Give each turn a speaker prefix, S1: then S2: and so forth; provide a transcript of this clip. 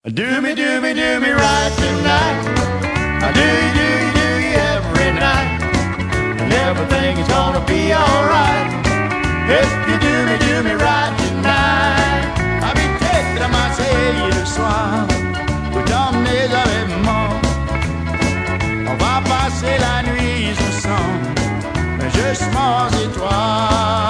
S1: Do me right tonight. Do you every night. And everything is gonna be alright. If you do me right tonight. Habite à Marseille le soir. Vous dormez avec moi. On va passer la nuit ensemble. Juste moi et toi.